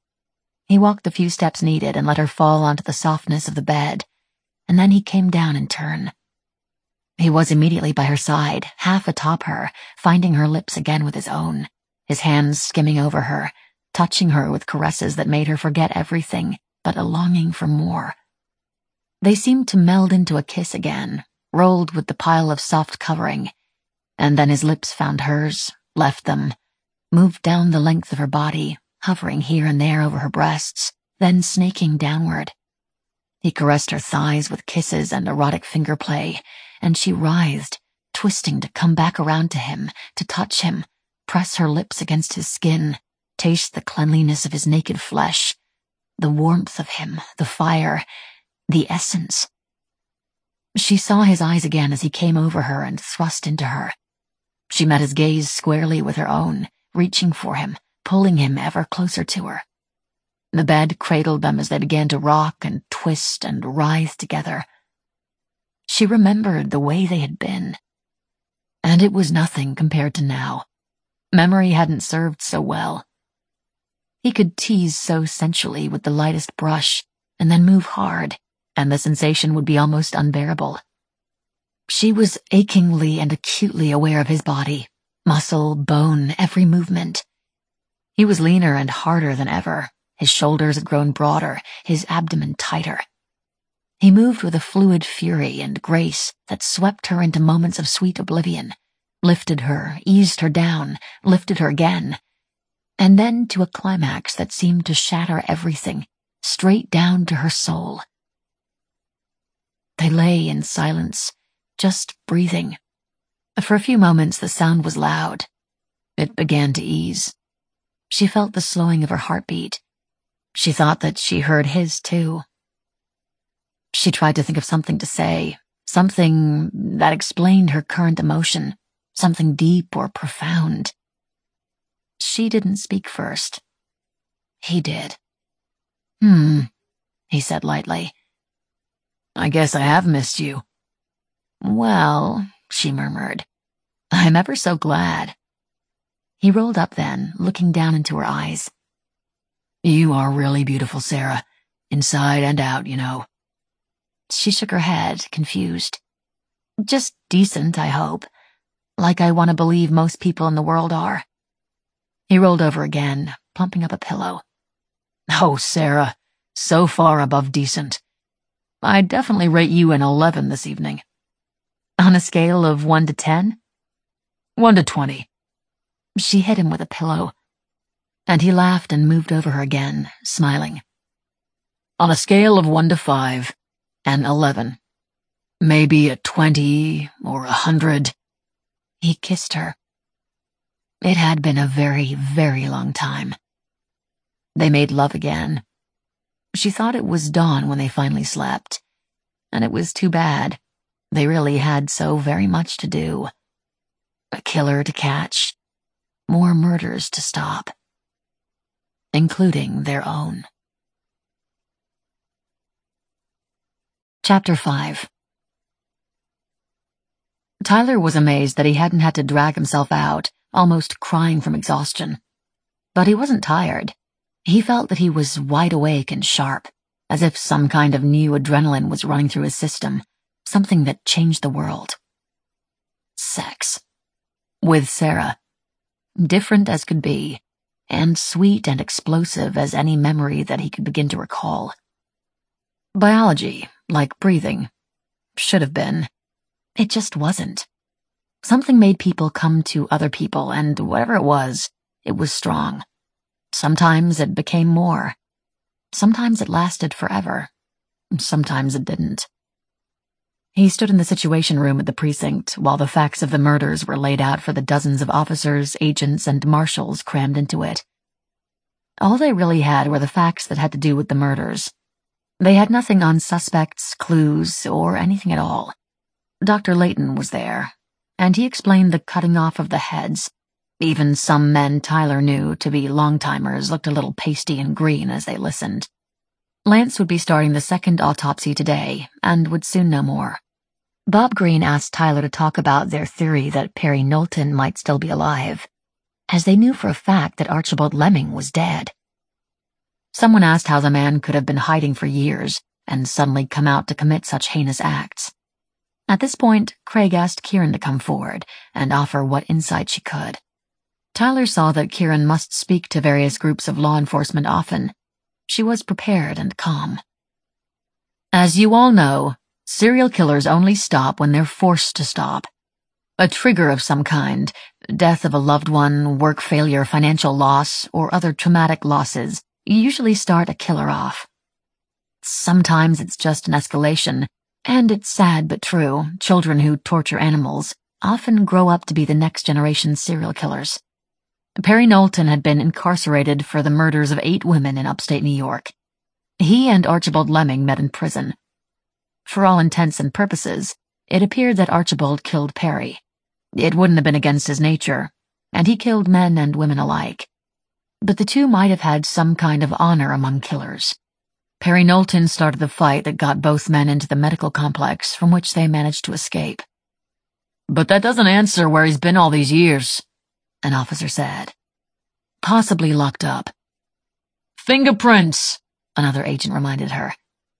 He walked the few steps needed and let her fall onto the softness of the bed, and then he came down in turn. He was immediately by her side, half atop her, finding her lips again with his own, his hands skimming over her, touching her with caresses that made her forget everything but a longing for more. They seemed to meld into a kiss again, rolled with the pile of soft covering, and then his lips found hers, left them, moved down the length of her body, hovering here and there over her breasts, then snaking downward. He caressed her thighs with kisses and erotic finger play, and she writhed, twisting to come back around to him, to touch him, press her lips against his skin, taste the cleanliness of his naked flesh, the warmth of him, the fire, the essence. She saw his eyes again as he came over her and thrust into her. She met his gaze squarely with her own, reaching for him, pulling him ever closer to her. The bed cradled them as they began to rock and twist and writhe together. She remembered the way they had been. And it was nothing compared to now. Memory hadn't served so well. He could tease so sensually with the lightest brush, and then move hard, and the sensation would be almost unbearable. She was achingly and acutely aware of his body, muscle, bone, every movement. He was leaner and harder than ever. His shoulders had grown broader, his abdomen tighter. He moved with a fluid fury and grace that swept her into moments of sweet oblivion, lifted her, eased her down, lifted her again, and then to a climax that seemed to shatter everything, straight down to her soul. They lay in silence, just breathing. For a few moments the sound was loud. It began to ease. She felt the slowing of her heartbeat. She thought that she heard his too. She tried to think of something to say, something that explained her current emotion, something deep or profound. She didn't speak first. He did. Hmm, he said lightly. I guess I have missed you. Well, she murmured, I'm ever so glad. He rolled up then, looking down into her eyes. You are really beautiful, Sarah, inside and out, you know. She shook her head, confused. Just decent, I hope. Like I want to believe most people in the world are. He rolled over again, plumping up a pillow. Oh, Sarah, so far above decent. I'd definitely rate you an eleven this evening. On a scale of one to ten? One to twenty. She hit him with a pillow, and he laughed and moved over her again, smiling. On a scale of one to five, an eleven. Maybe a twenty or a hundred. He kissed her. It had been a very, very long time. They made love again. She thought it was dawn when they finally slept, and it was too bad. They really had so very much to do. A killer to catch, more murders to stop, including their own. Chapter five. Tyler was amazed that he hadn't had to drag himself out, almost crying from exhaustion. But he wasn't tired. He felt that he was wide awake and sharp, as if some kind of new adrenaline was running through his system, something that changed the world. Sex. With Sarah. Different as could be, and sweet and explosive as any memory that he could begin to recall. Biology, like breathing. Should have been. It just wasn't. Something made people come to other people, and whatever it was, it was strong. Sometimes it became more. Sometimes it lasted forever. Sometimes it didn't. He stood in the Situation Room at the precinct while the facts of the murders were laid out for the dozens of officers, agents, and marshals crammed into it. All they really had were the facts that had to do with the murders. They had nothing on suspects, clues, or anything at all. Doctor Layton was there, and he explained the cutting off of the heads. Even some men Tyler knew to be long-timers looked a little pasty and green as they listened. Lance would be starting the second autopsy today, and would soon know more. Bob Green asked Tyler to talk about their theory that Perry Knowlton might still be alive, as they knew for a fact that Archibald Lemming was dead. Someone asked how the man could have been hiding for years and suddenly come out to commit such heinous acts. At this point, Craig asked Kieran to come forward and offer what insight she could. Tyler saw that Kieran must speak to various groups of law enforcement often. She was prepared and calm. As you all know, serial killers only stop when they're forced to stop. A trigger of some kind, death of a loved one, work failure, financial loss, or other traumatic losses, usually start a killer off. Sometimes it's just an escalation, and it's sad but true, children who torture animals often grow up to be the next generation serial killers. Perry Knowlton had been incarcerated for the murders of eight women in upstate New York. He and Archibald Lemming met in prison. For all intents and purposes, it appeared that Archibald killed Perry. It wouldn't have been against his nature, and he killed men and women alike. But the two might have had some kind of honor among killers. Perry Knowlton started the fight that got both men into the medical complex, from which they managed to escape. But that doesn't answer where he's been all these years, an officer said. Possibly locked up. Fingerprints, another agent reminded her.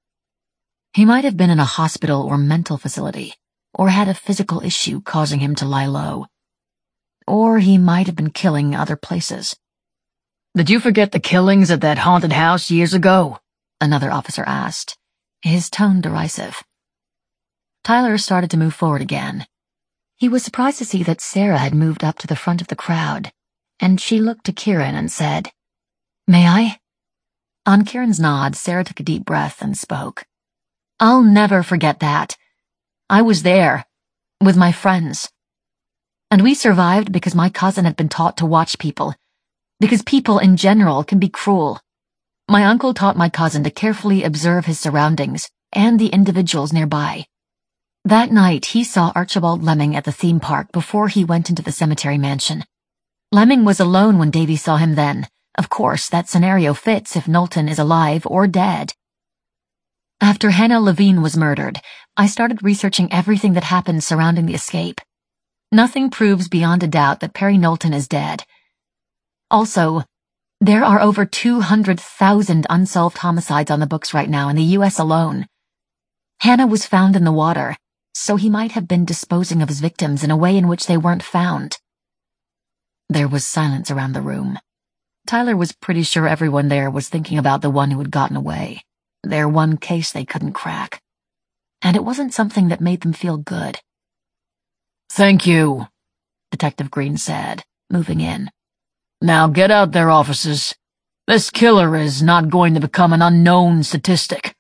He might have been in a hospital or mental facility, or had a physical issue causing him to lie low. Or he might have been killing other places. Did you forget the killings at that haunted house years ago? Another officer asked, his tone derisive. Tyler started to move forward again. He was surprised to see that Sarah had moved up to the front of the crowd, and she looked to Kieran and said, "May I?" On Kieran's nod, Sarah took a deep breath and spoke. "I'll never forget that. I was there, with my friends. And we survived because my cousin had been taught to watch people, because people in general can be cruel. My uncle taught my cousin to carefully observe his surroundings and the individuals nearby. That night, he saw Archibald Lemming at the theme park before he went into the cemetery mansion. Lemming was alone when Davy saw him then. Of course, that scenario fits if Knowlton is alive or dead. After Hannah Levine was murdered, I started researching everything that happened surrounding the escape. Nothing proves beyond a doubt that Perry Knowlton is dead. Also, there are over two hundred thousand unsolved homicides on the books right now in the U S alone. Hannah was found in the water, so he might have been disposing of his victims in a way in which they weren't found. There was silence around the room. Tyler was pretty sure everyone there was thinking about the one who had gotten away, their one case they couldn't crack. And it wasn't something that made them feel good. "Thank you," Detective Green said, moving in. "Now get out there, officers. This killer is not going to become an unknown statistic."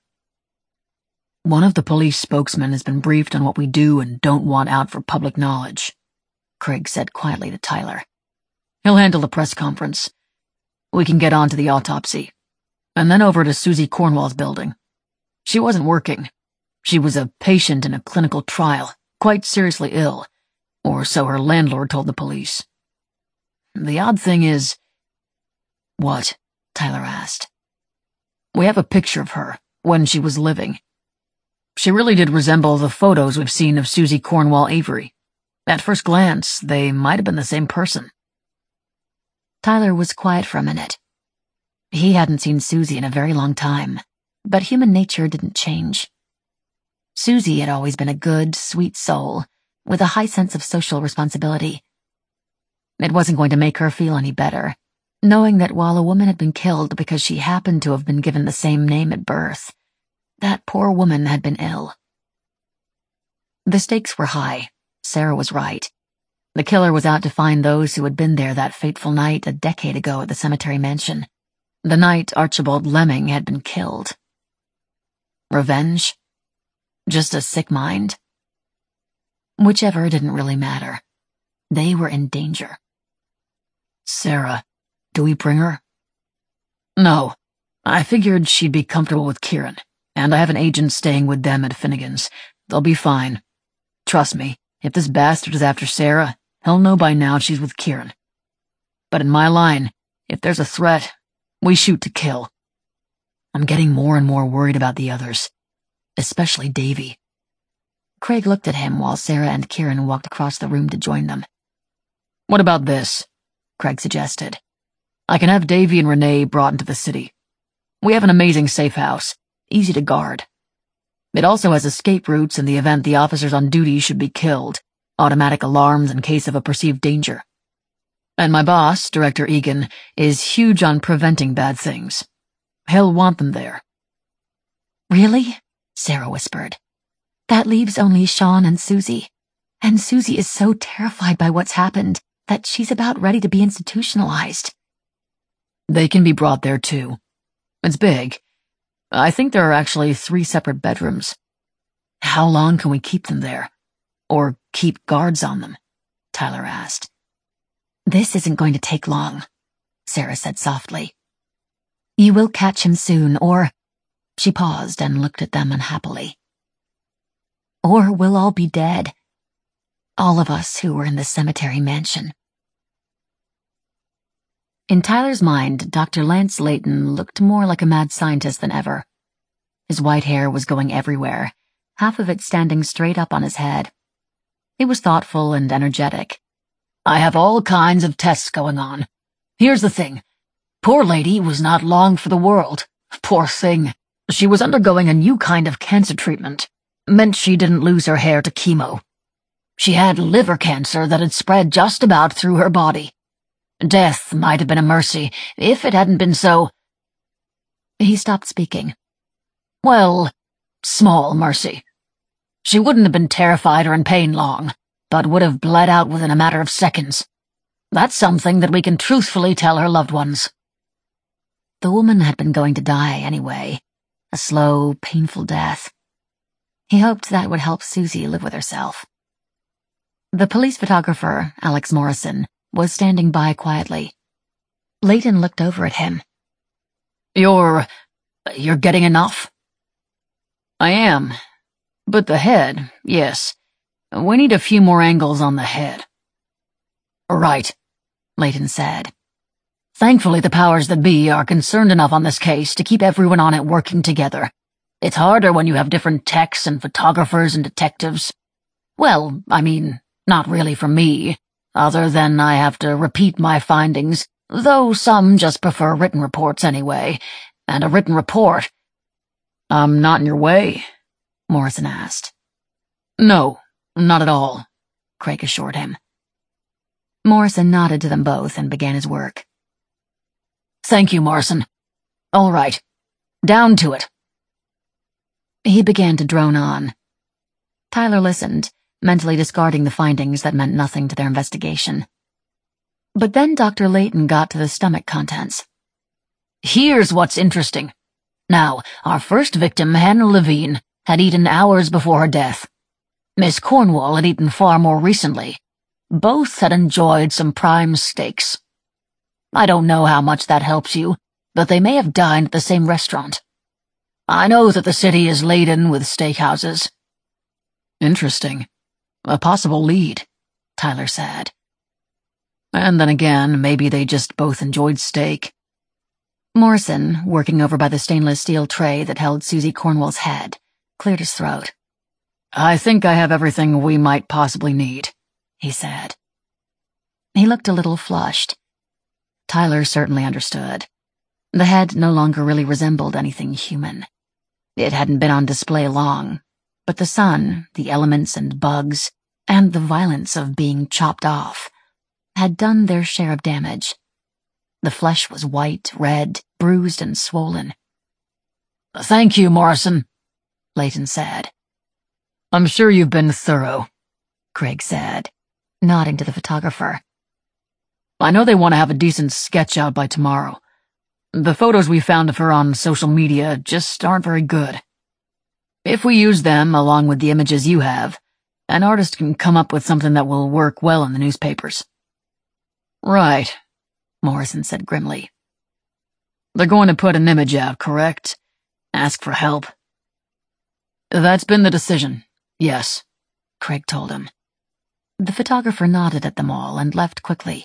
"One of the police spokesmen has been briefed on what we do and don't want out for public knowledge," Craig said quietly to Tyler. "He'll handle the press conference. We can get on to the autopsy, and then over to Susie Cornwall's building. She wasn't working. She was a patient in a clinical trial, quite seriously ill, or so her landlord told the police. The odd thing is—" "What?" Tyler asked. "We have a picture of her, when she was living. She really did resemble the photos we've seen of Susie Cornwall Avery. At first glance, they might have been the same person." Tyler was quiet for a minute. He hadn't seen Susie in a very long time, but human nature didn't change. Susie had always been a good, sweet soul, with a high sense of social responsibility. It wasn't going to make her feel any better, knowing that while a woman had been killed because she happened to have been given the same name at birth, that poor woman had been ill. The stakes were high. Sarah was right. The killer was out to find those who had been there that fateful night a decade ago at the cemetery mansion, the night Archibald Lemming had been killed. Revenge? Just a sick mind? Whichever didn't really matter. They were in danger. "Sarah, do we bring her?" "No. I figured she'd be comfortable with Kieran, and I have an agent staying with them at Finnegan's. They'll be fine. Trust me, if this bastard is after Sarah, he'll know by now she's with Kieran. But in my line, if there's a threat, we shoot to kill. I'm getting more and more worried about the others, especially Davy." Craig looked at him while Sarah and Kieran walked across the room to join them. "What about this?" Craig suggested. "I can have Davy and Renee brought into the city. We have an amazing safe house, easy to guard. It also has escape routes in the event the officers on duty should be killed, automatic alarms in case of a perceived danger. And my boss, Director Egan, is huge on preventing bad things. He'll want them there." "Really?" Sarah whispered. "That leaves only Sean and Susie. And Susie is so terrified by what's happened that she's about ready to be institutionalized." "They can be brought there, too. It's big. I think there are actually three separate bedrooms. How long can we keep them there? Or keep guards on them?" Tyler asked. "This isn't going to take long," Sarah said softly. "You will catch him soon, or—" She paused and looked at them unhappily. "Or we'll all be dead. All of us who were in the cemetery mansion." In Tyler's mind, Doctor Lance Layton looked more like a mad scientist than ever. His white hair was going everywhere, half of it standing straight up on his head. He was thoughtful and energetic. "I have all kinds of tests going on. Here's the thing. Poor lady was not long for the world. Poor thing. She was undergoing a new kind of cancer treatment. Meant she didn't lose her hair to chemo. She had liver cancer that had spread just about through her body. Death might have been a mercy if it hadn't been so—" He stopped speaking. Well, small mercy. She wouldn't have been terrified or in pain long, but would have bled out within a matter of seconds. That's something that we can truthfully tell her loved ones." The woman had been going to die anyway, a slow, painful death. He hoped that would help Susie live with herself. The police photographer, Alex Morrison, was standing by quietly. Layton looked over at him. You're... you're getting enough?" "I am. But the head, yes. We need a few more angles on the head." "Right," Layton said. "Thankfully the powers that be are concerned enough on this case to keep everyone on it working together. It's harder when you have different techs and photographers and detectives. Well, I mean, not really for me, other than I have to repeat my findings, though some just prefer written reports anyway, and a written report—" "I'm not in your way?" Morrison asked. "No, not at all," Craig assured him. Morrison nodded to them both and began his work. "Thank you, Morrison. All right. Down to it." He began to drone on. Tyler listened, mentally discarding the findings that meant nothing to their investigation. But then Doctor Layton got to the stomach contents. "Here's what's interesting. Now, our first victim, Hannah Levine, had eaten hours before her death. Miss Cornwall had eaten far more recently. Both had enjoyed some prime steaks. I don't know how much that helps you, but they may have dined at the same restaurant. I know that the city is laden with steakhouses." "Interesting. A possible lead," Tyler said. "And then again, maybe they just both enjoyed steak." Morrison, working over by the stainless steel tray that held Susie Cornwall's head, cleared his throat. "I think I have everything we might possibly need," he said. He looked a little flushed. Tyler certainly understood. The head no longer really resembled anything human. It hadn't been on display long, but the sun, the elements and bugs, and the violence of being chopped off had done their share of damage. The flesh was white, red, bruised, and swollen. "Thank you, Morrison," Layton said. "I'm sure you've been thorough," Craig said, nodding to the photographer. "I know they want to have a decent sketch out by tomorrow. The photos we found of her on social media just aren't very good. If we use them along with the images you have, an artist can come up with something that will work well in the newspapers." "Right," Morrison said grimly. "They're going to put an image out, correct? Ask for help." "That's been the decision, yes," Craig told him. The photographer nodded at them all and left quickly.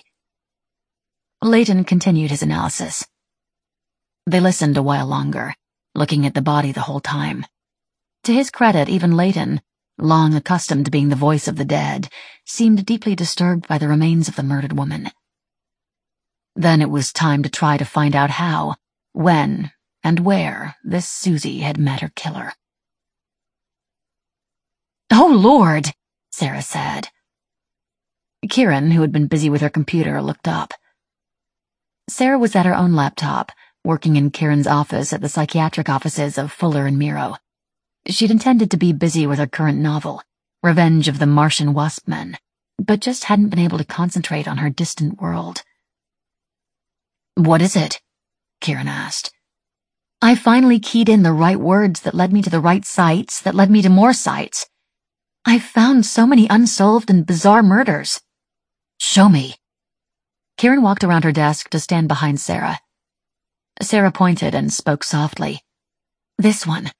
Layton continued his analysis. They listened a while longer, looking at the body the whole time. To his credit, even Layton, long accustomed to being the voice of the dead, seemed deeply disturbed by the remains of the murdered woman. Then it was time to try to find out how, when, and where this Susie had met her killer. "Oh, Lord," Sarah said. Kieran, who had been busy with her computer, looked up. Sarah was at her own laptop, working in Kieran's office at the psychiatric offices of Fuller and Miro. She'd intended to be busy with her current novel, Revenge of the Martian Waspmen, but just hadn't been able to concentrate on her distant world. "What is it?" Kieran asked. "I finally keyed in the right words that led me to the right sites that led me to more sites. I've found so many unsolved and bizarre murders." "Show me." Kieran walked around her desk to stand behind Sarah. Sarah pointed and spoke softly. This one.